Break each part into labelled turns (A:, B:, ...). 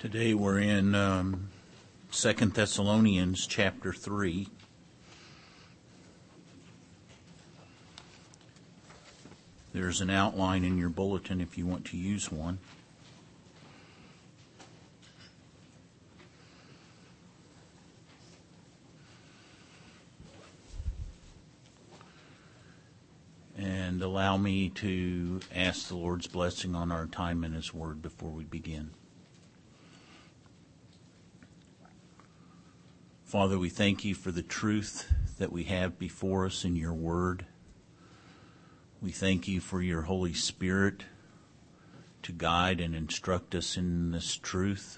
A: Today we're in 2 Thessalonians chapter 3. There's an outline in your bulletin if you want to use one. And allow me to ask the Lord's blessing on our time in His Word before we begin. Father, we thank you for the truth that we have before us in your word. We thank you for your Holy Spirit to guide and instruct us in this truth.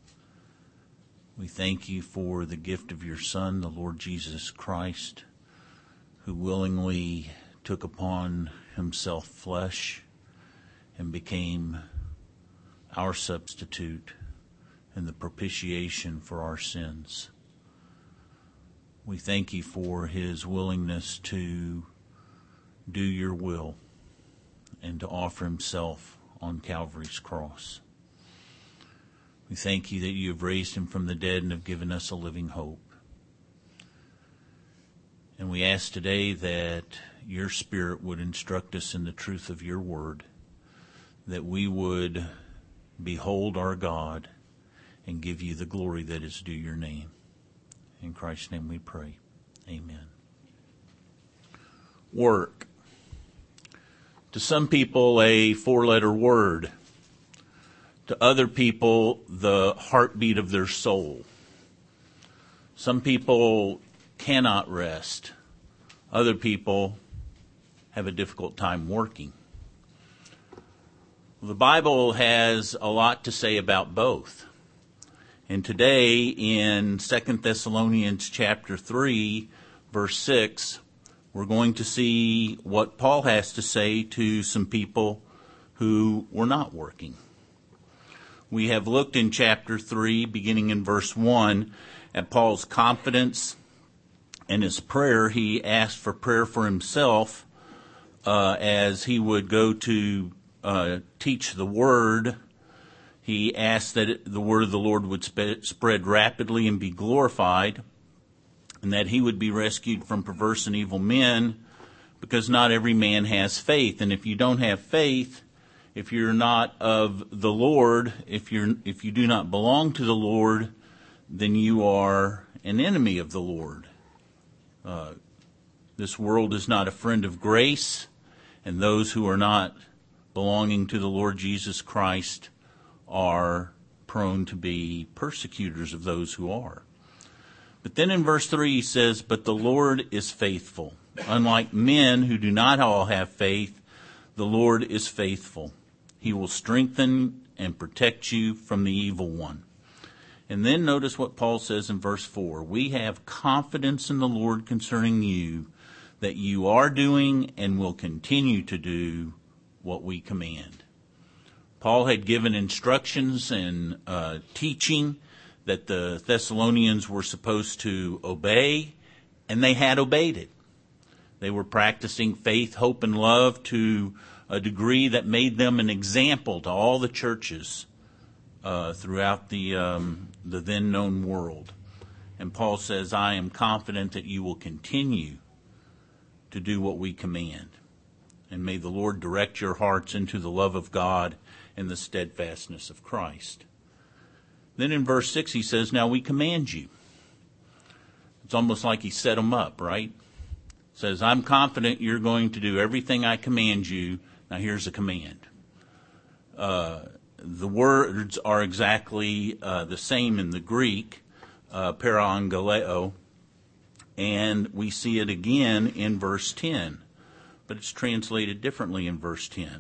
A: We thank you for the gift of your Son, the Lord Jesus Christ, who willingly took upon himself flesh and became our substitute and the propitiation for our sins. We thank you for his willingness to do your will and to offer himself on Calvary's cross. We thank you that you have raised him from the dead and have given us a living hope. And we ask today that your Spirit would instruct us in the truth of your word, that we would behold our God and give you the glory that is due your name. In Christ's name we pray. Amen. Work. To some people, a four-letter word. To other people, the heartbeat of their soul. Some people cannot rest. Other people have a difficult time working. The Bible has a lot to say about both. And today in 2 Thessalonians chapter 3, verse 6, we're going to see what Paul has to say to some people who were not working. We have looked in chapter 3, beginning in verse 1, at Paul's confidence and his prayer. He asked for prayer for himself as he would go to teach the word. He asked that the word of the Lord would spread rapidly and be glorified, and that he would be rescued from perverse and evil men, because not every man has faith. And if you don't have faith, if you're not of the Lord, if you do not belong to the Lord, then you are an enemy of the Lord. This world is not a friend of grace, and those who are not belonging to the Lord Jesus Christ are prone to be persecutors of those who are. But then in verse 3 he says, "But the Lord is faithful. Unlike men who do not all have faith, the Lord is faithful. He will strengthen and protect you from the evil one." And then notice what Paul says in verse 4. "We have confidence in the Lord concerning you, that you are doing and will continue to do what we command." Paul had given instructions and teaching that the Thessalonians were supposed to obey, and they had obeyed it. They were practicing faith, hope, and love to a degree that made them an example to all the churches throughout the then known world. And Paul says, "I am confident that you will continue to do what we command. And may the Lord direct your hearts into the love of God and the steadfastness of Christ." Then in verse 6 he says, "Now we command you." It's almost like he set them up, right? Says, "I'm confident you're going to do everything I command you. Now here's a command." The words are exactly the same in the Greek, parangaleo, and we see it again in verse 10, but it's translated differently in verse 10.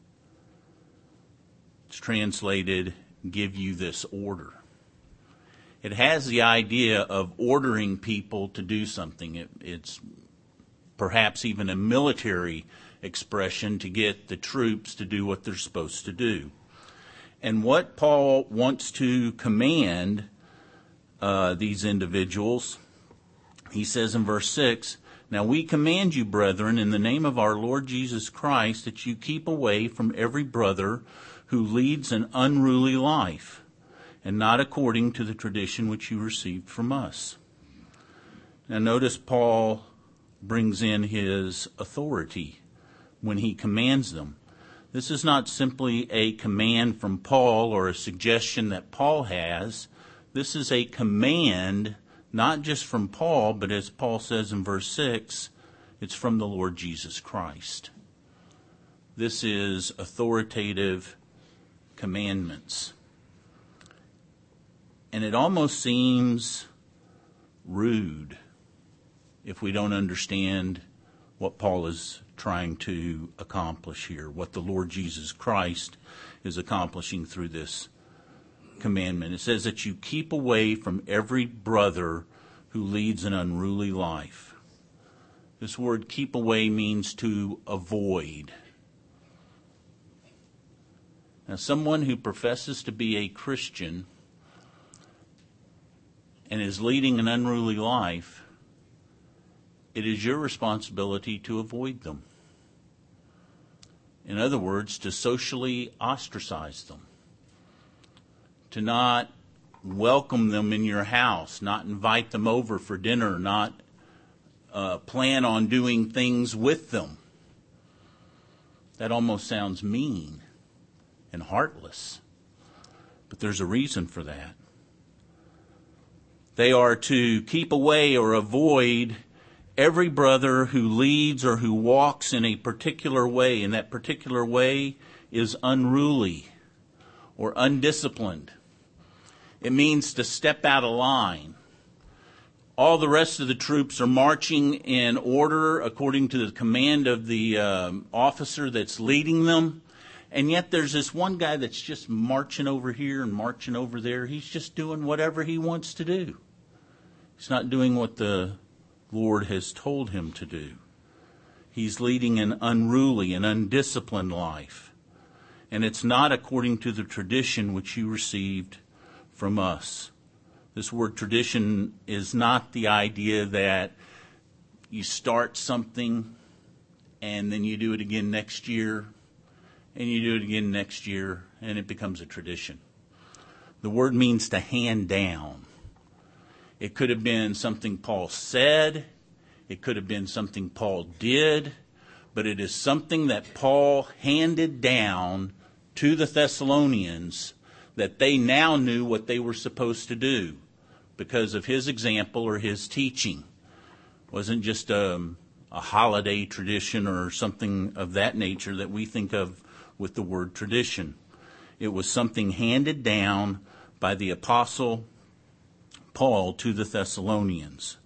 A: It's translated, "give you this order." It has the idea of ordering people to do something. It's perhaps even a military expression to get the troops to do what they're supposed to do. And what Paul wants to command these individuals, he says in verse 6, "Now we command you, brethren, in the name of our Lord Jesus Christ, that you keep away from every brother who leads an unruly life, and not according to the tradition which you received from us. Now notice Paul brings in his authority when he commands them. This is not simply a command from Paul or a suggestion that Paul has. This is a command not just from Paul, but as Paul says in verse 6, it's from the Lord Jesus Christ. This is authoritative commandments. And it almost seems rude if we don't understand what Paul is trying to accomplish here, what the Lord Jesus Christ is accomplishing through this commandment. It says that you keep away from every brother who leads an unruly life. This word keep away means to avoid. Now, someone who professes to be a Christian and is leading an unruly life, it is your responsibility to avoid them. In other words, to socially ostracize them. To not welcome them in your house, not invite them over for dinner, not plan on doing things with them. That almost sounds mean and heartless. But there's a reason for that. They are to keep away or avoid every brother who leads or who walks in a particular way, and that particular way is unruly or undisciplined. It means to step out of line. All the rest of the troops are marching in order according to the command of the officer that's leading them, and yet there's this one guy that's just marching over here and marching over there. He's just doing whatever he wants to do. He's not doing what the Lord has told him to do. He's leading an unruly and undisciplined life. And it's not according to the tradition which you received from us. This word tradition is not the idea that you start something and then you do it again next year and you do it again next year and it becomes a tradition. The word means to hand down. It could have been something Paul said. It could have been something Paul did. But it is something that Paul handed down to the Thessalonians that they now knew what they were supposed to do because of his example or his teaching. It wasn't just a holiday tradition or something of that nature that we think of with the word tradition. It was something handed down by the apostle Paul to the Thessalonians.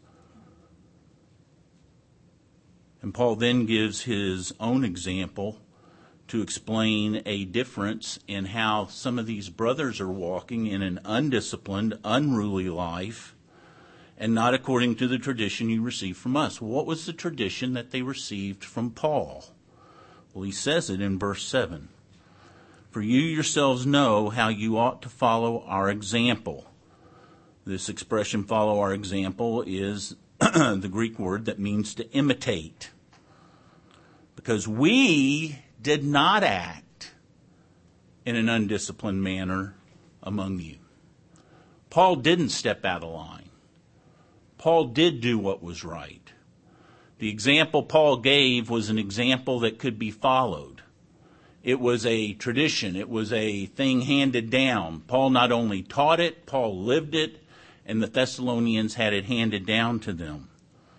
A: And Paul then gives his own example to explain a difference in how some of these brothers are walking in an undisciplined, unruly life and not according to the tradition you received from us. What was the tradition that they received from Paul? Well, he says it in verse 7. For you yourselves know how you ought to follow our example. This expression, follow our example, is the Greek word that means to imitate. Because we did not act in an undisciplined manner among you. Paul didn't step out of line. Paul did do what was right. The example Paul gave was an example that could be followed. It was a tradition. It was a thing handed down. Paul not only taught it, Paul lived it, and the Thessalonians had it handed down to them.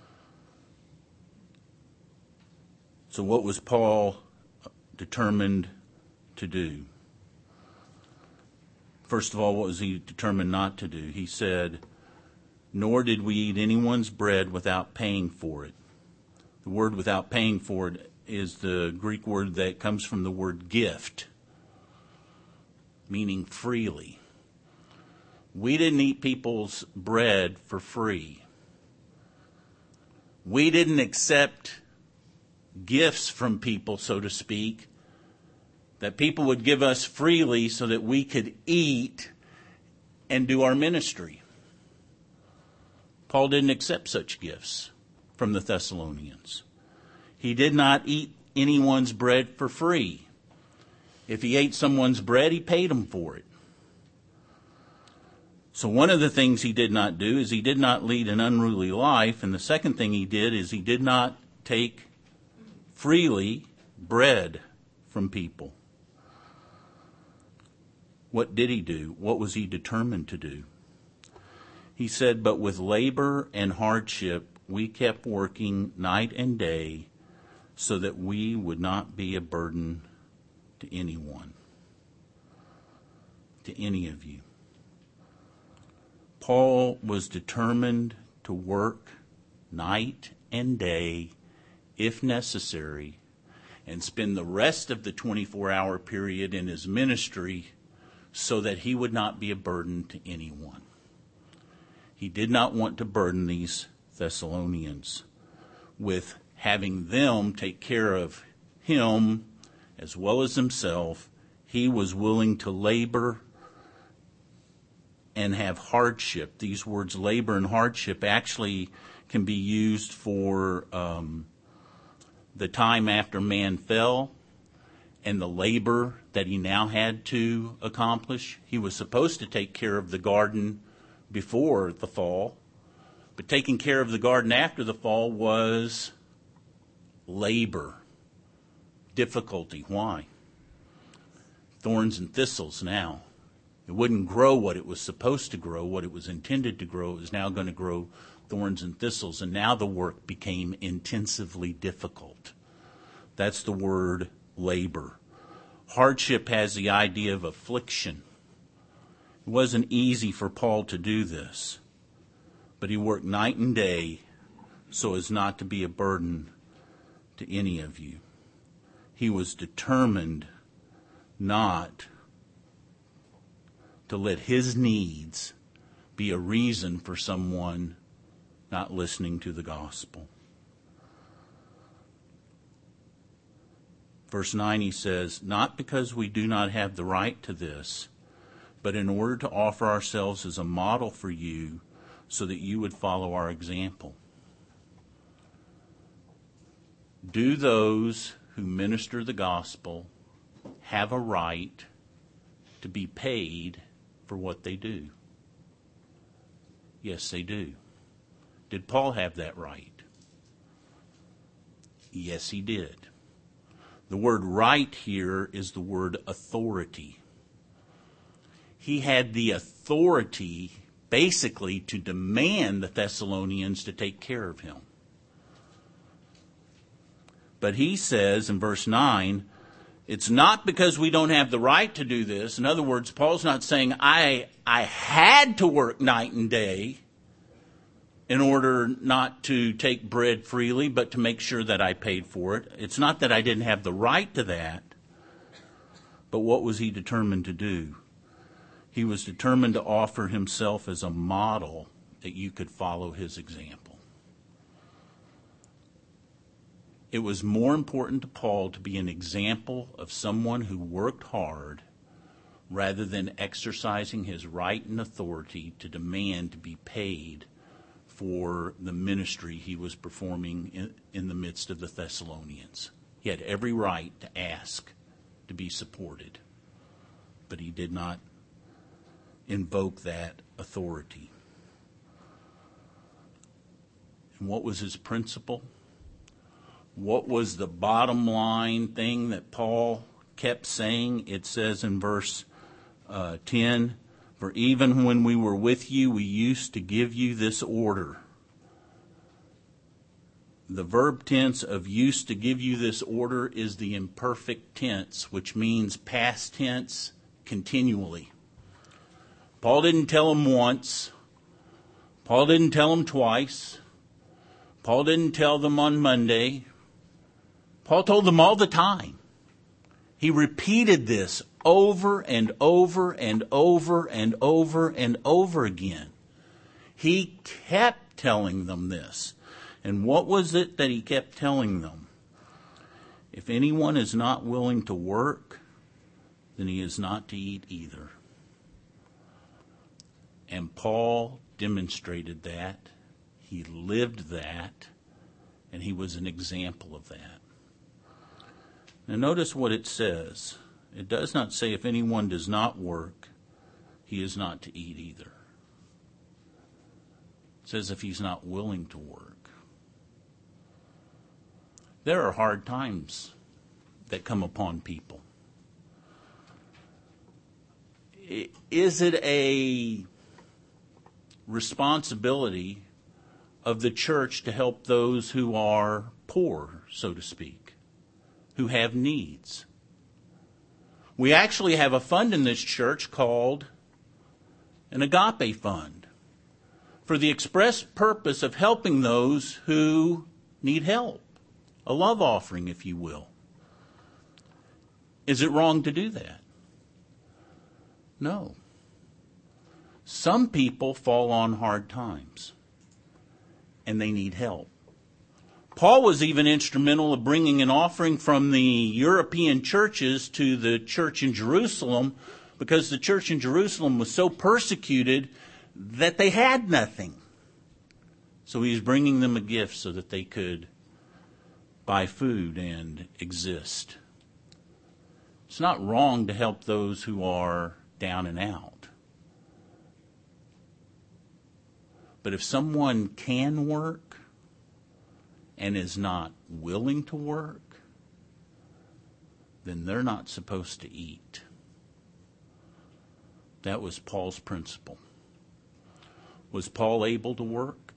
A: So what was Paul determined to do? First of all, what was he determined not to do? He said, nor did we eat anyone's bread without paying for it. The word without paying for it is the Greek word that comes from the word gift, meaning freely. We didn't eat people's bread for free. We didn't accept gifts from people, so to speak, that people would give us freely so that we could eat and do our ministry. Paul didn't accept such gifts from the Thessalonians. He did not eat anyone's bread for free. If he ate someone's bread, he paid them for it. So one of the things he did not do is he did not lead an unruly life. And the second thing he did is he did not take freely bread from people. What did he do? What was he determined to do? He said, but with labor and hardship, we kept working night and day so that we would not be a burden to anyone, to any of you. Paul was determined to work night and day, if necessary, and spend the rest of the 24-hour period in his ministry so that he would not be a burden to anyone. He did not want to burden these Thessalonians with having them take care of him as well as himself. He was willing to labor and have hardship. These words, labor and hardship, actually can be used for the time after man fell and the labor that he now had to accomplish. He was supposed to take care of the garden before the fall, but taking care of the garden after the fall was labor, difficulty. Why? Thorns and thistles now. It wouldn't grow what it was supposed to grow, what it was intended to grow. It was now going to grow thorns and thistles, and now the work became intensively difficult. That's the word labor. Hardship has the idea of affliction. It wasn't easy for Paul to do this, but he worked night and day so as not to be a burden to any of you. He was determined not to let his needs be a reason for someone not listening to the gospel. Verse 9, he says, not because we do not have the right to this, but in order to offer ourselves as a model for you so that you would follow our example. Do those who minister the gospel have a right to be paid for what they do? Yes, they do. Did Paul have that right? Yes, he did. The word right here is the word authority. He had the authority basically to demand the Thessalonians to take care of him. But he says in verse 9, it's not because we don't have the right to do this. In other words, Paul's not saying I had to work night and day in order not to take bread freely, but to make sure that I paid for it. It's not that I didn't have the right to that, but what was he determined to do? He was determined to offer himself as a model that you could follow his example. It was more important to Paul to be an example of someone who worked hard rather than exercising his right and authority to demand to be paid for the ministry he was performing in the midst of the Thessalonians. He had every right to ask to be supported, but he did not invoke that authority. And what was his principle? What was the bottom line thing that Paul kept saying? It says in verse 10, for even when we were with you, we used to give you this order. The verb tense of used to give you this order is the imperfect tense, which means past tense continually. Paul didn't tell them once. Paul didn't tell them twice. Paul didn't tell them on Monday. Paul told them all the time. He repeated this over and over and over and over and over again. He kept telling them this. And what was it that he kept telling them? If anyone is not willing to work, then he is not to eat either. And Paul demonstrated that. He lived that. And he was an example of that. Now notice what it says. It does not say if anyone does not work, he is not to eat either. says if he's not willing to work. There are hard times that come upon people. Is it a responsibility of the church to help those who are poor, so to speak, who have needs? We actually have a fund in this church called an agape fund for the express purpose of helping those who need help. A love offering, if you will. Is it wrong to do that? No. Some people fall on hard times, and they need help. Paul was even instrumental in bringing an offering from the European churches to the church in Jerusalem, because the church in Jerusalem was so persecuted that they had nothing. So he was bringing them a gift so that they could buy food and exist. It's not wrong to help those who are down and out. But if someone can work and is not willing to work, then they're not supposed to eat. That was Paul's principle. Was Paul able to work?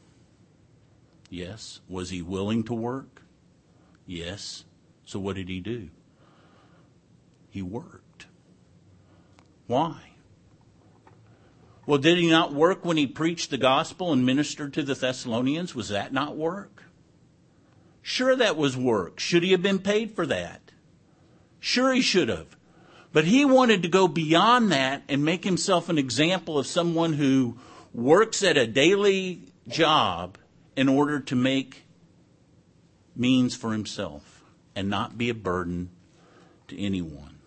A: Yes. Was he willing to work? Yes. So what did he do? He worked. Why? Well, did he not work when he preached the gospel and ministered to the Thessalonians? Was that not work? Sure, that was work. Should he have been paid for that? Sure, he should have. But he wanted to go beyond that and make himself an example of someone who works at a daily job in order to make means for himself and not be a burden to anyone.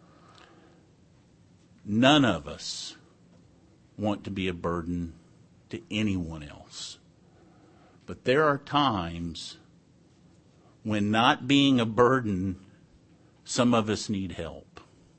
A: None of us want to be a burden to anyone else. But there are times when not being a burden, some of us need help.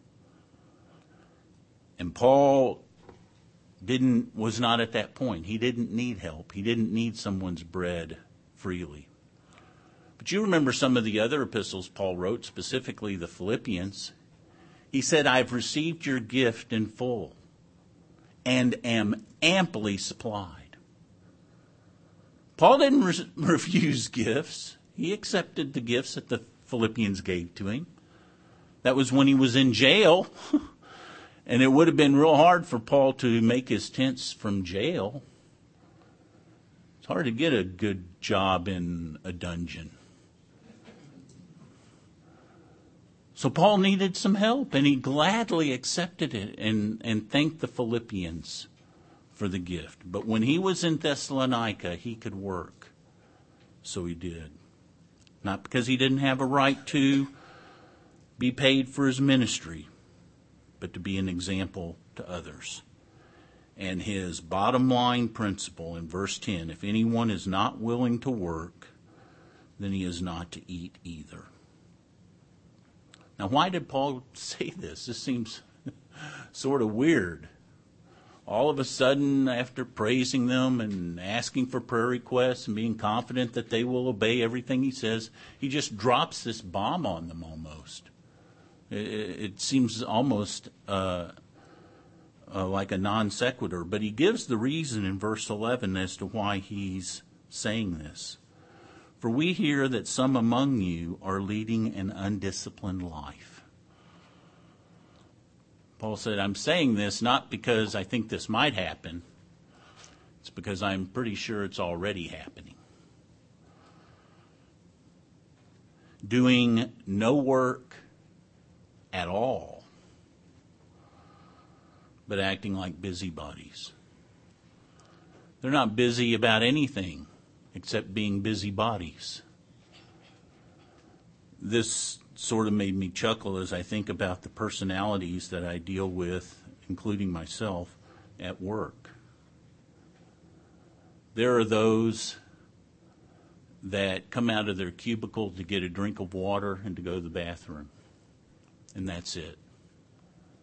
A: And Paul was not at that point. He didn't need help. He didn't need someone's bread freely. But you remember some of the other epistles Paul wrote, specifically the Philippians. He said, I've received your gift in full and am amply supplied. Paul didn't refuse gifts. He accepted the gifts that the Philippians gave to him. That was when he was in jail. And it would have been real hard for Paul to make his tents from jail. It's hard to get a good job in a dungeon. So Paul needed some help, and he gladly accepted it and thanked the Philippians for the gift. But when he was in Thessalonica, he could work. So he did. Not because he didn't have a right to be paid for his ministry, but to be an example to others. And his bottom line principle in verse 10, if anyone is not willing to work, then he is not to eat either. Now, why did Paul say this? This seems sort of weird. All of a sudden, after praising them and asking for prayer requests and being confident that they will obey everything he says, he just drops this bomb on them almost. It seems almost like a non sequitur, but he gives the reason in verse 11 as to why he's saying this. For we hear that some among you are leading an undisciplined life. Paul said, I'm saying this not because I think this might happen. It's because I'm pretty sure it's already happening. Doing no work at all, but acting like busybodies. They're not busy about anything except being busybodies. This sort of made me chuckle as I think about the personalities that I deal with, including myself, at work. There are those that come out of their cubicle to get a drink of water and to go to the bathroom. And that's it.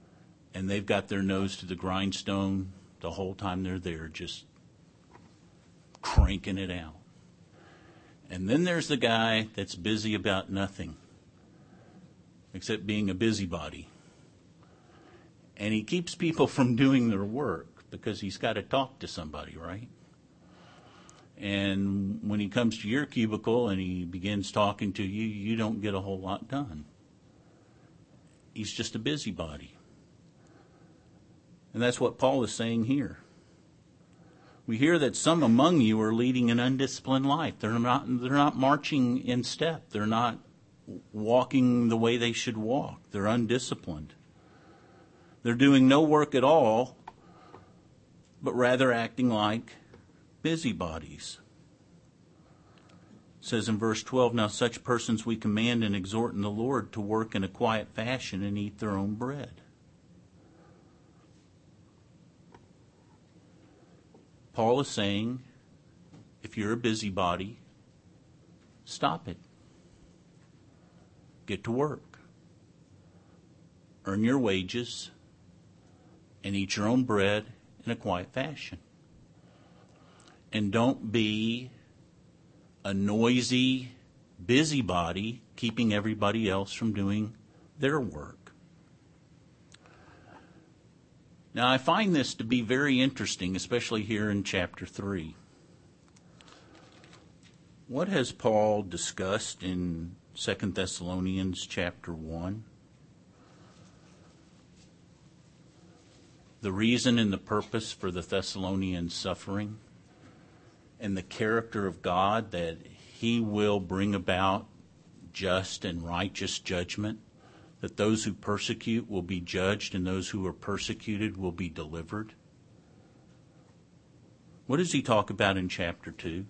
A: And they've got their nose to the grindstone the whole time they're there, just cranking it out. And then there's the guy that's busy about nothing except being a busybody. And he keeps people from doing their work because he's got to talk to somebody, right? And when he comes to your cubicle and he begins talking to you, you don't get a whole lot done. He's just a busybody. And that's what Paul is saying here. We hear that some among you are leading an undisciplined life. They're not marching in step. They're not walking the way they should walk. They're undisciplined. They're doing no work at all, but rather acting like busybodies. It says in verse 12, now such persons we command and exhort in the Lord to work in a quiet fashion and eat their own bread. Paul is saying, if you're a busybody, stop it. Get to work. Earn your wages and eat your own bread in a quiet fashion. And don't be a noisy busybody keeping everybody else from doing their work. Now, I find this to be very interesting, especially here in chapter 3. What has Paul discussed in 2 Thessalonians chapter 1? The reason and the purpose for the Thessalonians' suffering, and the character of God, that he will bring about just and righteous judgment, that those who persecute will be judged and those who are persecuted will be delivered. What does he talk about in chapter 2?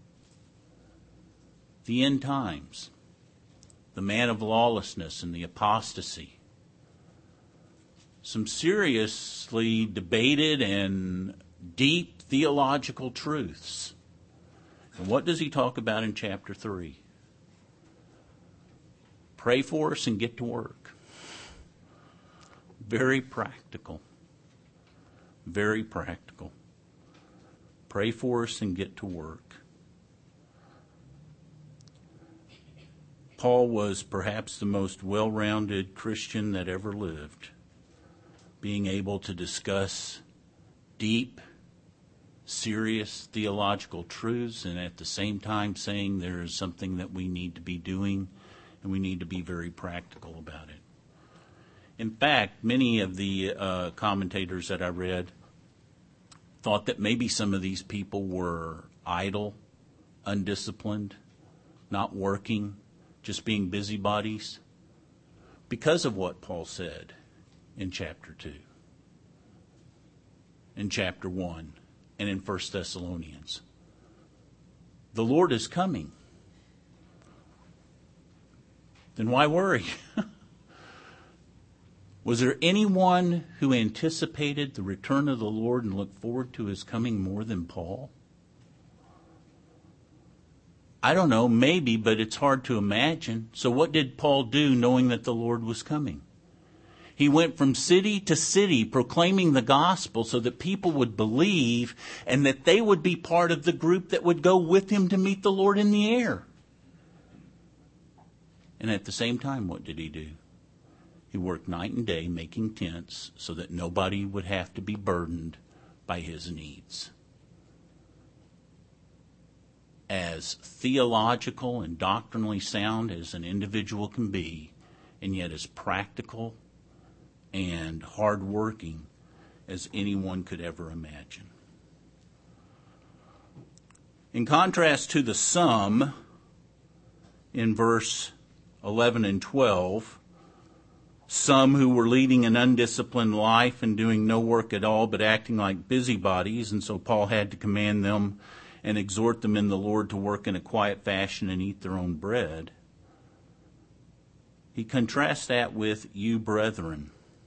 A: The end times, the man of lawlessness and the apostasy. Some seriously debated and deep theological truths. And what does he talk about in chapter 3? Pray for us and get to work. Very practical. Very practical. Pray for us and get to work. Paul was perhaps the most well-rounded Christian that ever lived, being able to discuss deep, serious theological truths and at the same time saying there is something that we need to be doing and we need to be very practical about it. In fact, many of the commentators that I read thought that maybe some of these people were idle, undisciplined, not working, just being busybodies because of what Paul said in chapter 2, in chapter 1, and in 1 Thessalonians. The Lord is coming. Then why worry? Was there anyone who anticipated the return of the Lord and looked forward to his coming more than Paul? I don't know, maybe, but it's hard to imagine. So what did Paul do knowing that the Lord was coming? He went from city to city proclaiming the gospel so that people would believe and that they would be part of the group that would go with him to meet the Lord in the air. And at the same time, what did he do? He worked night and day making tents so that nobody would have to be burdened by his needs. As theological and doctrinally sound as an individual can be, and yet as practical and hardworking as anyone could ever imagine. In contrast to the some in verse 11 and 12, some who were leading an undisciplined life and doing no work at all but acting like busybodies, and so Paul had to command them and exhort them in the Lord to work in a quiet fashion and eat their own bread. He contrasts that with you brethren.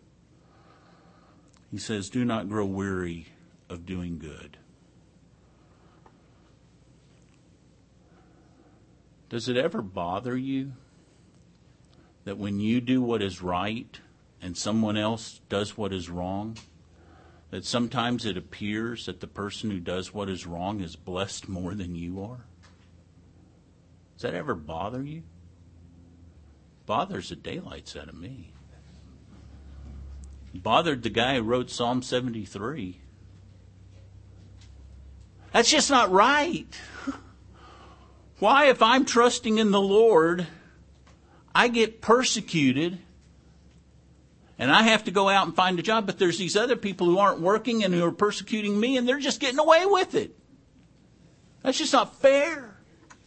A: He says, do not grow weary of doing good. Does it ever bother you that when you do what is right and someone else does what is wrong, that sometimes it appears that the person who does what is wrong is blessed more than you are? Does that ever bother you? Bothers the daylights out of me. Bothered the guy who wrote Psalm 73. That's just not right. Why, if I'm trusting in the Lord, I get persecuted and I have to go out and find a job, but there's these other people who aren't working and who are persecuting me and they're just getting away with it. That's just not fair.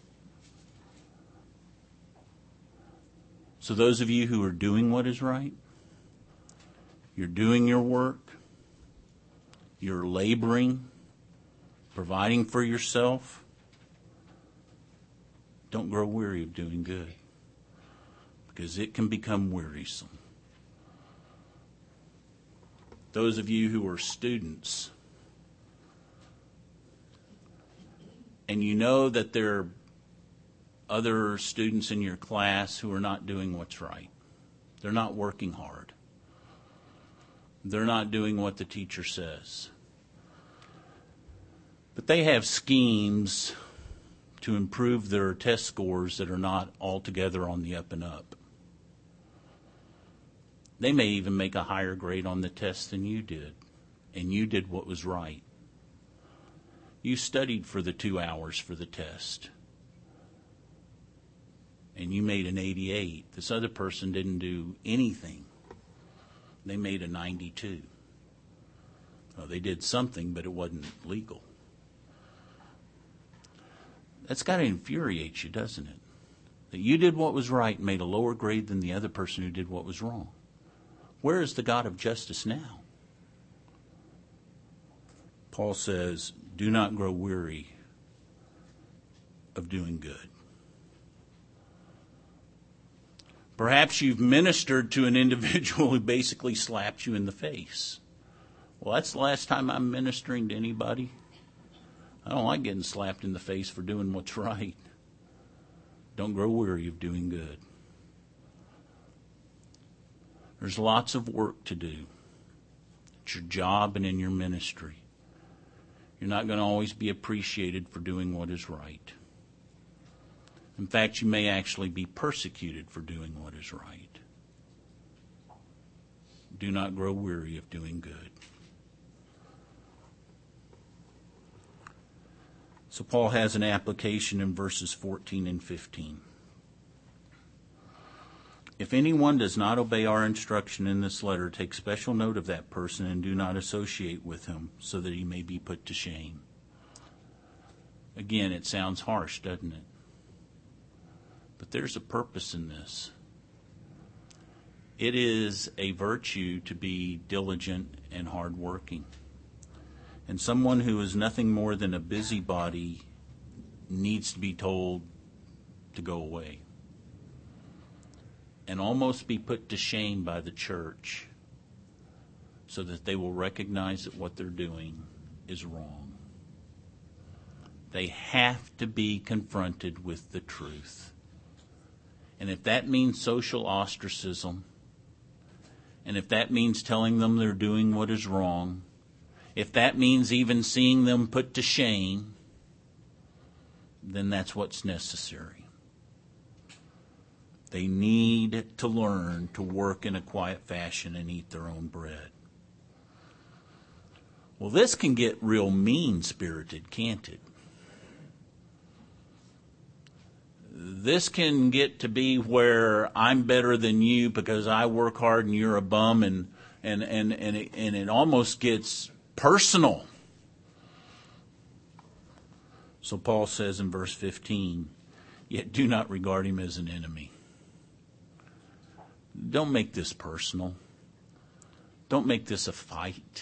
A: So those of you who are doing what is right, you're doing your work, you're laboring, providing for yourself, don't grow weary of doing good, because it can become wearisome. Those of you who are students, and you know that there are other students in your class who are not doing what's right. They're not working hard. They're not doing what the teacher says. But they have schemes to improve their test scores that are not altogether on the up and up. They may even make a higher grade on the test than you did, and you did what was right. You studied for the 2 hours for the test, and you made an 88. This other person didn't do anything. They made a 92. Well, they did something, but it wasn't legal. That's got to infuriate you, doesn't it? That you did what was right and made a lower grade than the other person who did what was wrong. Where is the God of justice now? Paul says, do not grow weary of doing good. Perhaps you've ministered to an individual who basically slapped you in the face. Well, that's the last time I'm ministering to anybody. I don't like getting slapped in the face for doing what's right. Don't grow weary of doing good. There's lots of work to do at your job and in your ministry. You're not going to always be appreciated for doing what is right. In fact, you may actually be persecuted for doing what is right. Do not grow weary of doing good. So Paul has an application in verses 14 and 15. If anyone does not obey our instruction in this letter, take special note of that person and do not associate with him, so that he may be put to shame. Again, it sounds harsh, doesn't it? But there's a purpose in this. It is a virtue to be diligent and hardworking. And someone who is nothing more than a busybody needs to be told to go away and almost be put to shame by the church so that they will recognize that what they're doing is wrong. They have to be confronted with the truth. And if that means social ostracism, and if that means telling them they're doing what is wrong, if that means even seeing them put to shame, then that's what's necessary. They need to learn to work in a quiet fashion and eat their own bread. Well, this can get real mean-spirited, can't it? This can get to be where I'm better than you because I work hard and you're a bum, and it almost gets personal. So Paul says in verse 15, yet do not regard him as an enemy. Don't make this personal. Don't make this a fight.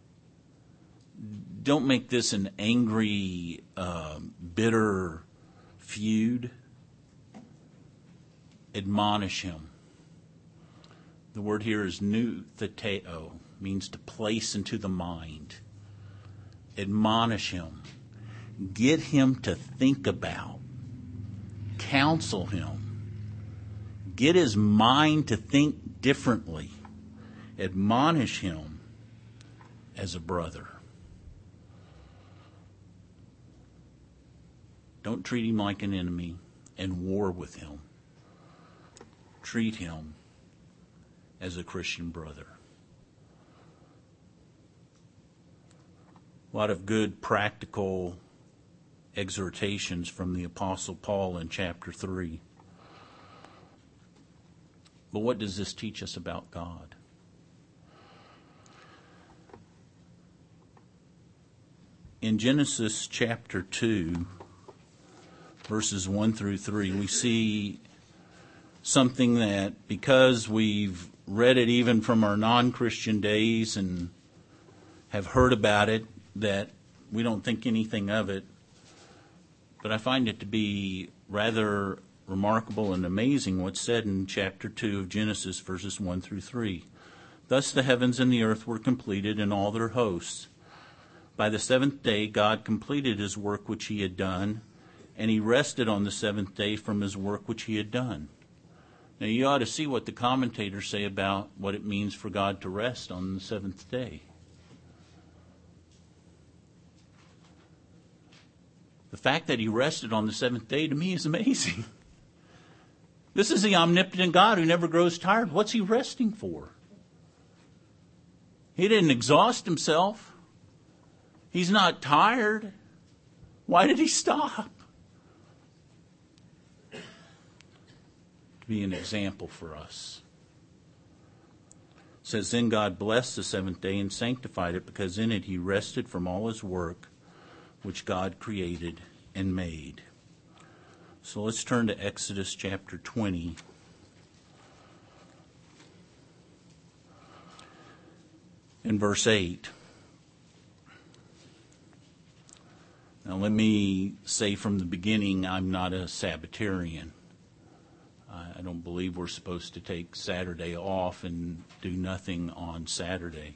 A: Don't make this an angry, bitter feud. Admonish him. The word here is noutheteo, means to place into the mind. Admonish him. Get him to think about. Counsel him. Get his mind to think differently. Admonish him as a brother. Don't treat him like an enemy and war with him. Treat him as a Christian brother. A lot of good practical exhortations from the Apostle Paul in chapter 3. But what does this teach us about God? In Genesis chapter 2, verses 1 through 3, we see something that, because we've read it even from our non-Christian days and have heard about it, that we don't think anything of it. But I find it to be rather remarkable and amazing what's said in chapter 2 of Genesis, verses 1 through 3. Thus the heavens and the earth were completed and all their hosts. By the seventh day God completed his work which he had done, and he rested on the seventh day from his work which he had done. Now you ought to see what the commentators say about what it means for God to rest on the seventh day. The fact that he rested on the seventh day to me is amazing. This is the omnipotent God who never grows tired. What's he resting for? He didn't exhaust himself. He's not tired. Why did he stop? To be an example for us. It says, then God blessed the seventh day and sanctified it, because in it he rested from all his work which God created and made. So let's turn to Exodus chapter 20. In verse 8. Now let me say from the beginning, I'm not a Sabbatarian. I don't believe we're supposed to take Saturday off and do nothing on Saturday.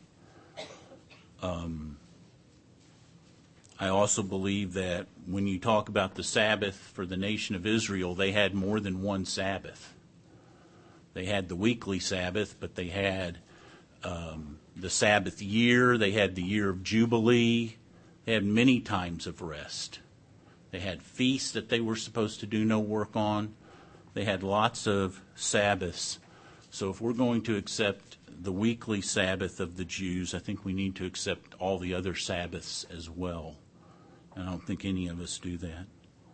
A: I also believe that when you talk about the Sabbath for the nation of Israel, they had more than one Sabbath. They had the weekly Sabbath, but they had the Sabbath year. They had the year of Jubilee. They had many times of rest. They had feasts that they were supposed to do no work on. They had lots of Sabbaths. So if we're going to accept the weekly Sabbath of the Jews, I think we need to accept all the other Sabbaths as well. I don't think any of us do that.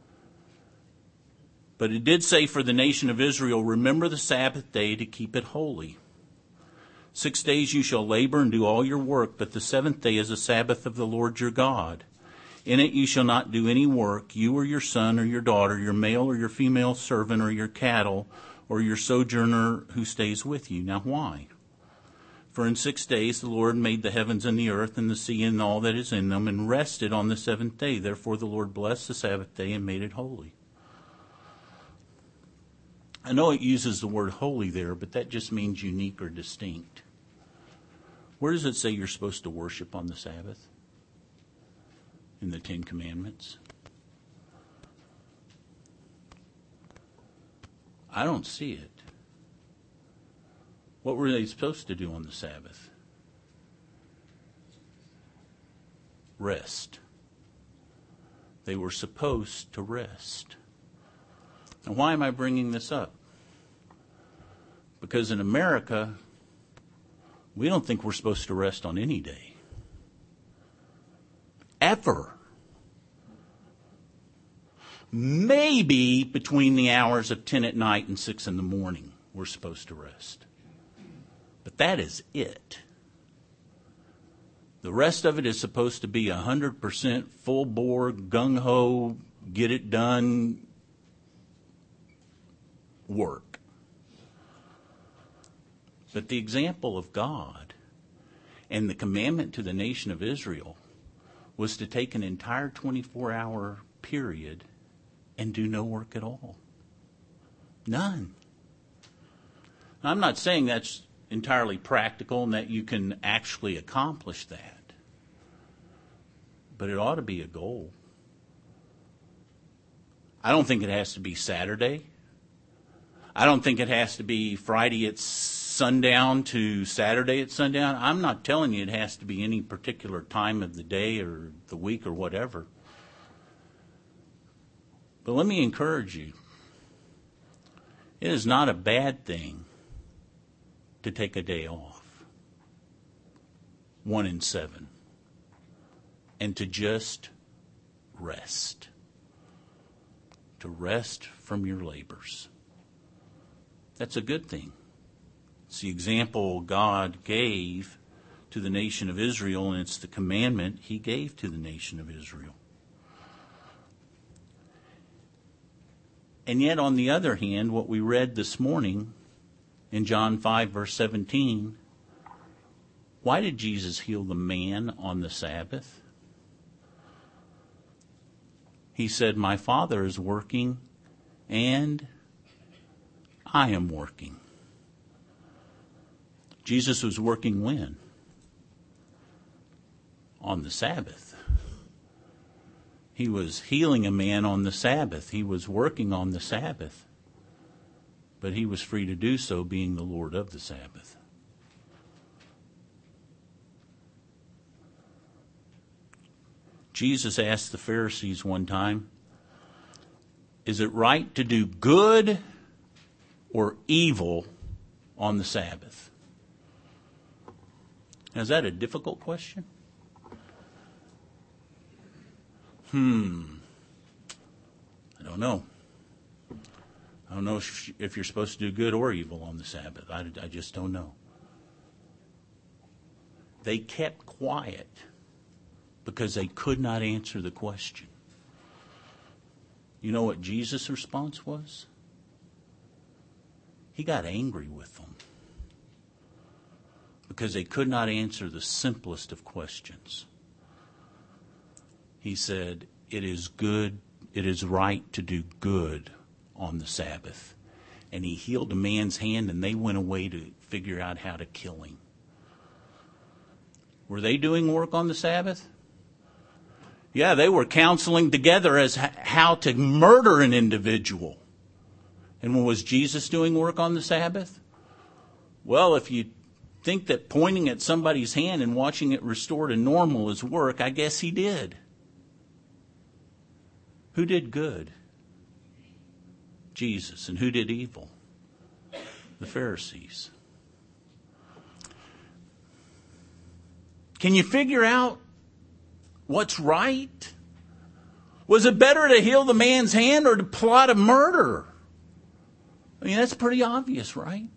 A: But it did say for the nation of Israel, remember the Sabbath day to keep it holy. 6 days you shall labor and do all your work, but the seventh day is a Sabbath of the Lord your God. In it you shall not do any work, you or your son or your daughter, your male or your female servant or your cattle, or your sojourner who stays with you. Now why? For in 6 days the Lord made the heavens and the earth and the sea and all that is in them, and rested on the seventh day. Therefore the Lord blessed the Sabbath day and made it holy. I know it uses the word holy there, but that just means unique or distinct. Where does it say you're supposed to worship on the Sabbath? In the Ten Commandments? I don't see it. What were they supposed to do on the Sabbath? Rest. They were supposed to rest. Now, why am I bringing this up? Because in America, we don't think we're supposed to rest on any day. Ever. Maybe between the hours of 10 at night and 6 in the morning, we're supposed to rest. But that is it. The rest of it is supposed to be 100% full bore, gung-ho, get it done work. But the example of God and the commandment to the nation of Israel was to take an entire 24-hour period and do no work at all. None. Now, I'm not saying that's entirely practical and that you can actually accomplish that. But it ought to be a goal. I don't think it has to be Saturday. I don't think it has to be Friday at sundown to Saturday at sundown. I'm not telling you it has to be any particular time of the day or the week or whatever. But let me encourage you. It is not a bad thing to take a day off. 1 in 7. And to just rest. To rest from your labors. That's a good thing. It's the example God gave to the nation of Israel, and it's the commandment He gave to the nation of Israel. And yet, on the other hand, what we read this morning in John 5, verse 17, why did Jesus heal the man on the Sabbath? He said, "My Father is working, and I am working." Jesus was working when? On the Sabbath. He was healing a man on the Sabbath. He was working on the Sabbath. But He was free to do so, being the Lord of the Sabbath. Jesus asked the Pharisees one time, "Is it right to do good or evil on the Sabbath?" Now, is that a difficult question? I don't know. I don't know if you're supposed to do good or evil on the Sabbath. I just don't know. They kept quiet because they could not answer the question. You know what Jesus' response was? He got angry with them because they could not answer the simplest of questions. He said, "It is good, it is right to do good on the Sabbath." And He healed a man's hand, and they went away to figure out how to kill him. Were they doing work on the Sabbath? Yeah, they were counseling together as how to murder an individual. And was Jesus doing work on the Sabbath? Well, if you think that pointing at somebody's hand and watching it restored to normal is work, I guess He did. Who did good? Jesus. And who did evil? The Pharisees. Can you figure out what's right? Was it better to heal the man's hand or to plot a murder? I mean, that's pretty obvious, right?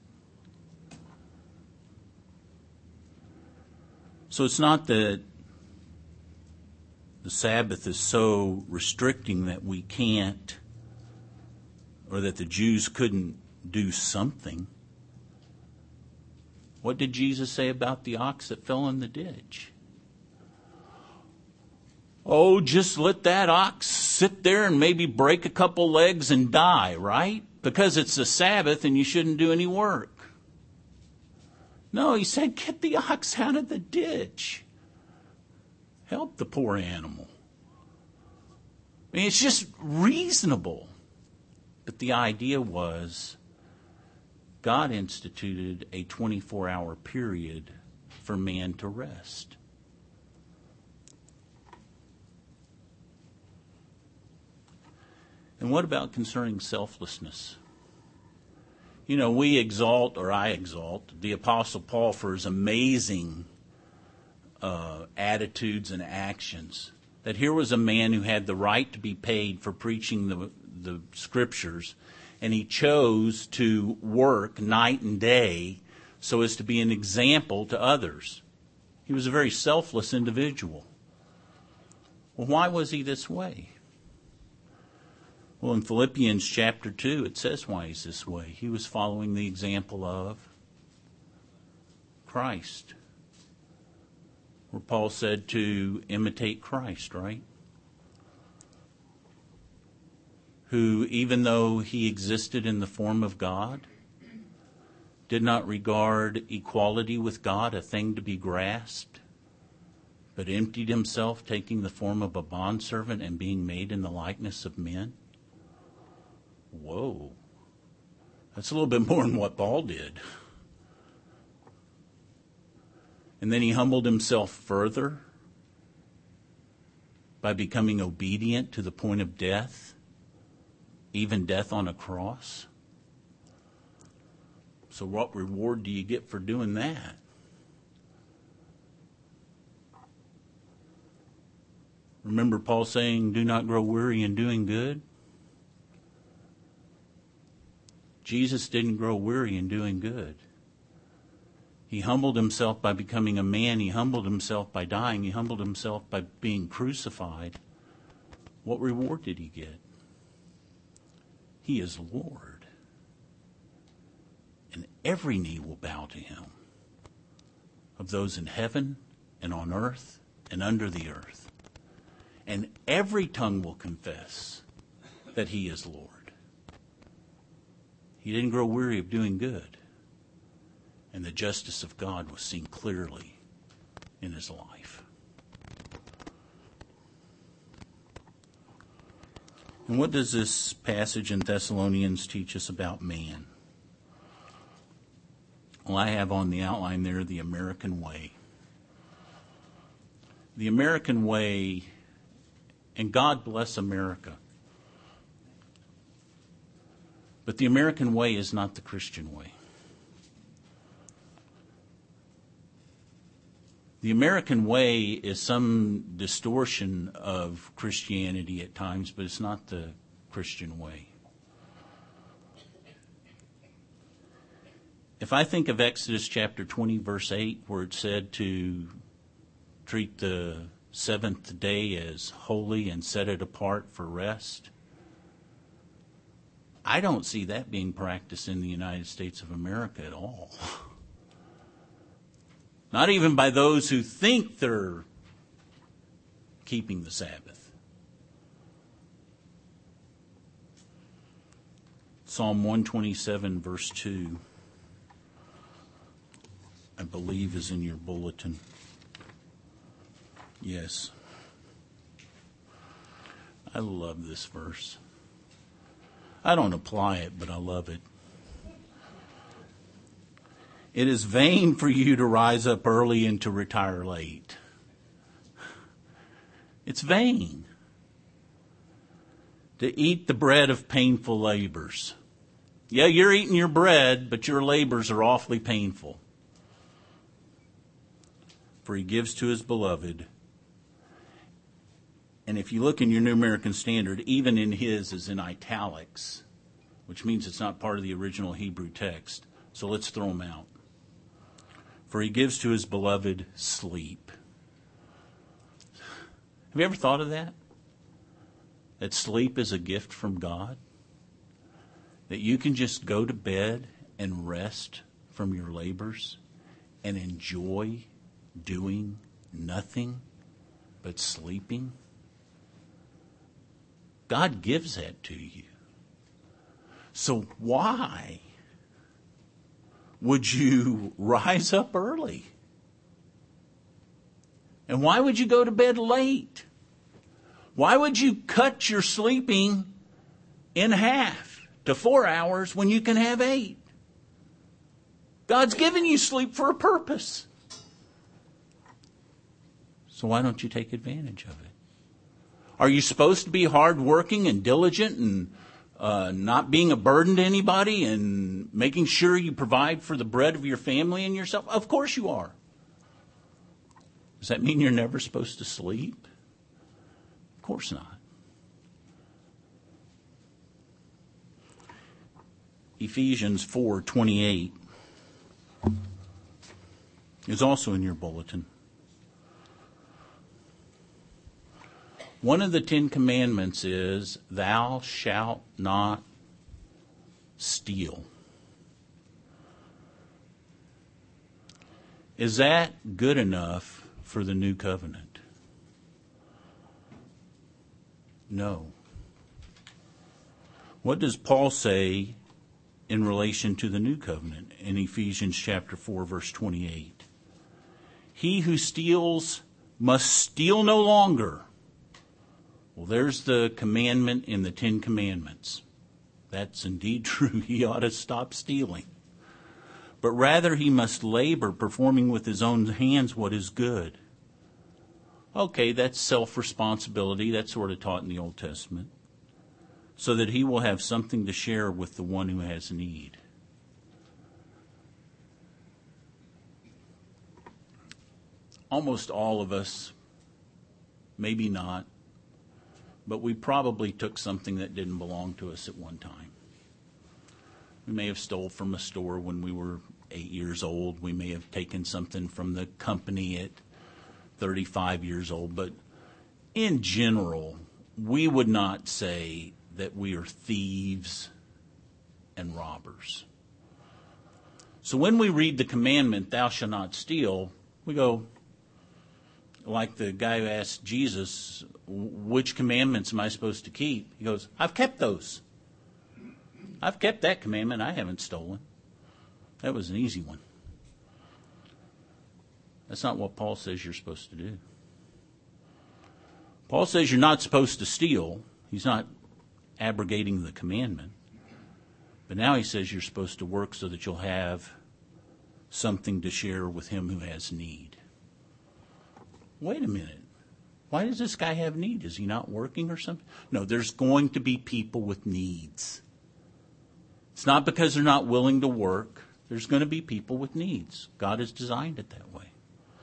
A: So it's not that the Sabbath is so restricting that we can't, or that the Jews couldn't do something. What did Jesus say about the ox that fell in the ditch? Oh, just let that ox sit there and maybe break a couple legs and die, right? Because it's the Sabbath and you shouldn't do any work. No, He said, get the ox out of the ditch. Help the poor animal. I mean, it's just reasonable. But the idea was God instituted a 24-hour period for man to rest. And what about concerning selflessness? You know, we exalt, or I exalt, the Apostle Paul for his amazing attitudes and actions. That here was a man who had the right to be paid for preaching the Scriptures, and he chose to work night and day so as to be an example to others. He was a very selfless individual. Well, why was he this way? Well, in Philippians chapter 2, it says why he's this way. He was following the example of Christ, where Paul said to imitate Christ, right? Who, even though He existed in the form of God, did not regard equality with God a thing to be grasped, but emptied Himself, taking the form of a bondservant and being made in the likeness of men. Whoa. That's a little bit more than what Paul did. And then he humbled himself further by becoming obedient to the point of death, even death on a cross. So what reward do you get for doing that? Remember Paul saying, do not grow weary in doing good? Jesus didn't grow weary in doing good. He humbled himself by becoming a man. He humbled himself by dying. He humbled himself by being crucified. What reward did he get? He is Lord. And every knee will bow to him, of those in heaven and on earth and under the earth. And every tongue will confess that he is Lord. He didn't grow weary of doing good. And the justice of God was seen clearly in his life. And what does this passage in Thessalonians teach us about man? Well, I have on the outline there the American way. The American way, and God bless America. But the American way is not the Christian way. The American way is some distortion of Christianity at times, but it's not the Christian way. If I think of Exodus chapter 20, verse 8, where it said to treat the seventh day as holy and set it apart for rest, I don't see that being practiced in the United States of America at all. Not even by those who think they're keeping the Sabbath. Psalm 127, verse 2, I believe is in your bulletin. Yes. I love this verse. I don't apply it, but I love it. It is vain for you to rise up early and to retire late. It's vain to eat the bread of painful labors. Yeah, you're eating your bread, but your labors are awfully painful. For he gives to his beloved. And if you look in your New American Standard, even in his is in italics, which means it's not part of the original Hebrew text. So let's throw them out. For he gives to his beloved sleep. Have you ever thought of that? That sleep is a gift from God? That you can just go to bed and rest from your labors and enjoy doing nothing but sleeping? God gives that to you. So why would you rise up early? And why would you go to bed late? Why would you cut your sleeping in half to 4 hours when you can have 8? God's given you sleep for a purpose. So why don't you take advantage of it? Are you supposed to be hardworking and diligent and not being a burden to anybody and making sure you provide for the bread of your family and yourself? Of course you are. Does that mean you're never supposed to sleep? Of course not. Ephesians 4:28 is also in your bulletin. One of the 10 commandments is, thou shalt not steal. Is that good enough for the new covenant? No. What does Paul say in relation to the new covenant in Ephesians chapter 4, verse 28? He who steals must steal no longer. Well, there's the commandment in the 10 commandments. That's indeed true. He ought to stop stealing. but rather he must labor, performing with his own hands what is good. Okay, that's self-responsibility. That's sort of taught in the Old Testament. So that he will have something to share with the one who has need. Almost all of us, maybe not, but we probably took something that didn't belong to us at one time. We may have stole from a store when we were 8 years old. We may have taken something from the company at 35 years old. But in general, we would not say that we are thieves and robbers. So when we read the commandment, thou shalt not steal, we go, like the guy who asked Jesus, which commandments am I supposed to keep? He goes, I've kept those. I've kept that commandment. I haven't stolen. That was an easy one. That's not what Paul says you're supposed to do. Paul says you're not supposed to steal. He's not abrogating the commandment. But now he says you're supposed to work so that you'll have something to share with him who has need. Wait a minute. Why does this guy have need? Is he not working or something? No, there's going to be people with needs. It's not because they're not willing to work. There's going to be people with needs. God has designed it that way.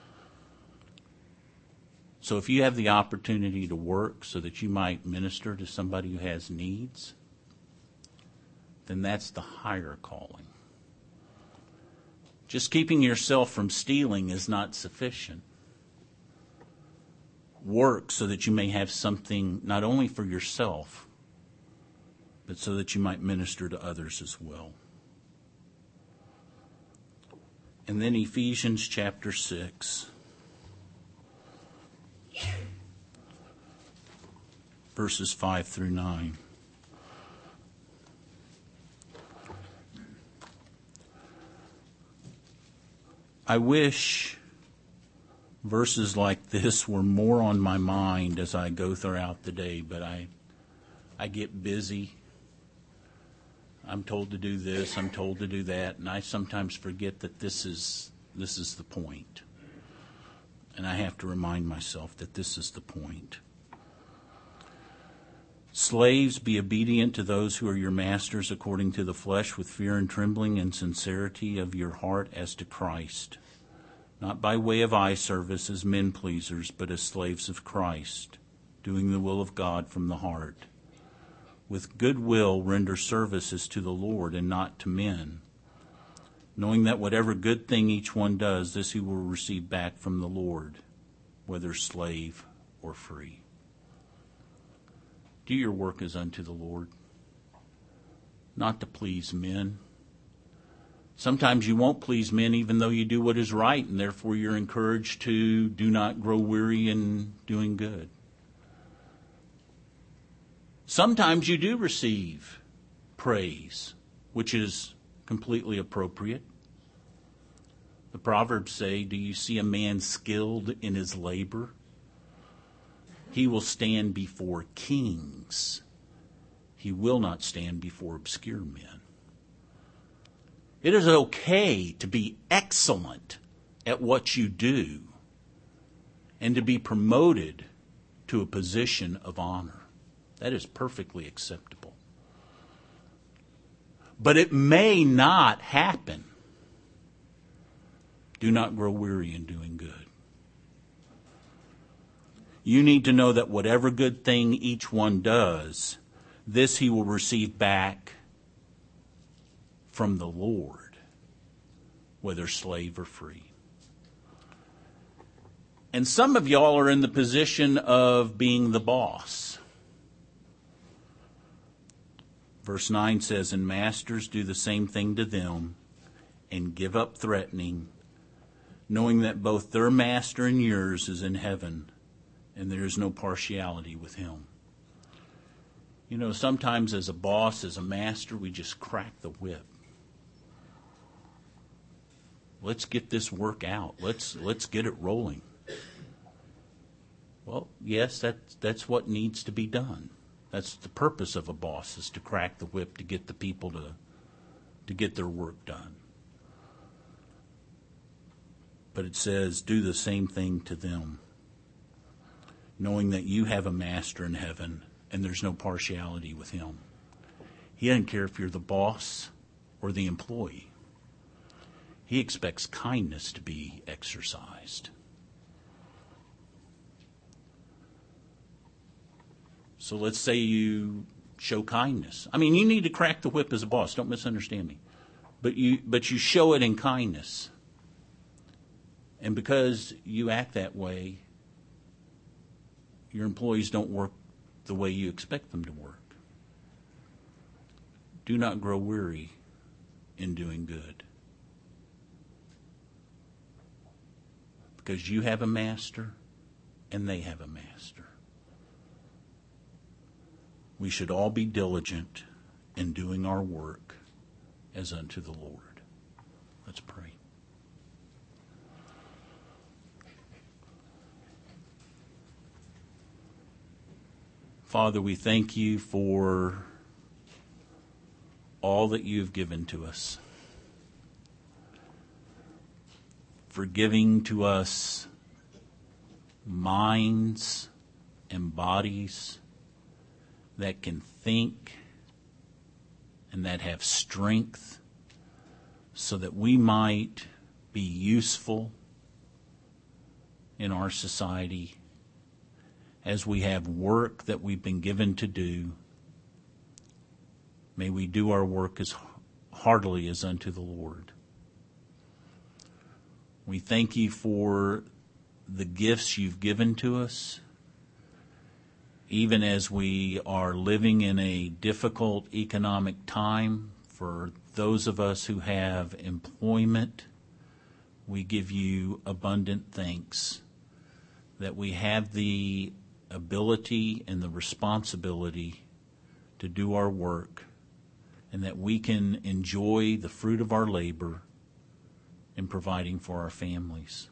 A: So if you have the opportunity to work so that you might minister to somebody who has needs, then that's the higher calling. Just keeping yourself from stealing is not sufficient. Work so that you may have something not only for yourself, but so that you might minister to others as well. And then Ephesians chapter 6. Verses 5 through 9. I wish verses like this were more on my mind as I go throughout the day, but I get busy. I'm told to do this, I'm told to do that, and I sometimes forget that this is the point. And I have to remind myself that this is the point. Slaves, be obedient to those who are your masters according to the flesh, with fear and trembling and sincerity of your heart as to Christ, not by way of eye service as men pleasers, but as slaves of Christ, doing the will of God from the heart. With good will render services to the Lord and not to men, knowing that whatever good thing each one does, this he will receive back from the Lord, whether slave or free. Do your work as unto the Lord, not to please men. Sometimes you won't please men even though you do what is right, and therefore you're encouraged to do not grow weary in doing good. Sometimes you do receive praise, which is completely appropriate. The Proverbs say, do you see a man skilled in his labor? He will stand before kings. He will not stand before obscure men. It is okay to be excellent at what you do and to be promoted to a position of honor. That is perfectly acceptable. But it may not happen. Do not grow weary in doing good. You need to know that whatever good thing each one does, this he will receive back from the Lord, whether slave or free. And some of y'all are in the position of being the boss. Verse 9 says, and masters, do the same thing to them, and give up threatening, knowing that both their master and yours is in heaven, and there is no partiality with him. You know, sometimes as a boss, as a master, we just crack the whip. Let's get this work out. Let's get it rolling. Well, yes, that's what needs to be done. That's the purpose of a boss, is to crack the whip to get the people to get their work done. But it says, do the same thing to them, knowing that you have a master in heaven and there's no partiality with him. He doesn't care if you're the boss or the employee. He expects kindness to be exercised. So let's say you show kindness. I mean, you need to crack the whip as a boss. Don't misunderstand me. But you show it in kindness. And because you act that way, your employees don't work the way you expect them to work. Do not grow weary in doing good. Because you have a master and they have a master. We should all be diligent in doing our work as unto the Lord. Let's pray. Father, we thank you for all that you've given to us, for giving to us minds and bodies that can think and that have strength so that we might be useful in our society as we have work that we've been given to do. May we do our work as heartily as unto the Lord. We thank you for the gifts you've given to us, even as we are living in a difficult economic time. For those of us who have employment, we give you abundant thanks that we have the ability and the responsibility to do our work, and that we can enjoy the fruit of our labor in providing for our families.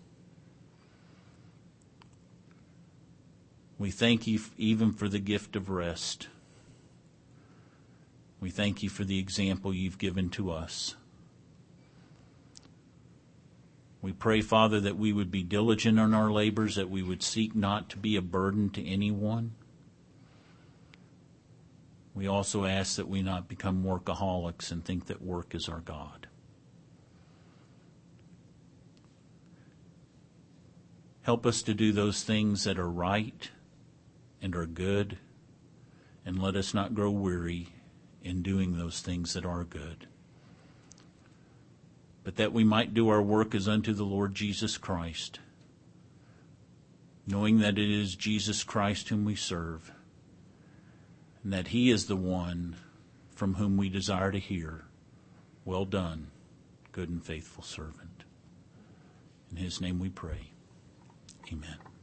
A: We thank you even for the gift of rest. We thank you for the example you've given to us. We pray, Father, that we would be diligent in our labors, that we would seek not to be a burden to anyone. We also ask that we not become workaholics and think that work is our God. Help us to do those things that are right and are good, and let us not grow weary in doing those things that are good. But that we might do our work as unto the Lord Jesus Christ, knowing that it is Jesus Christ whom we serve, and that he is the one from whom we desire to hear, "Well done, good and faithful servant." In his name we pray. Amen.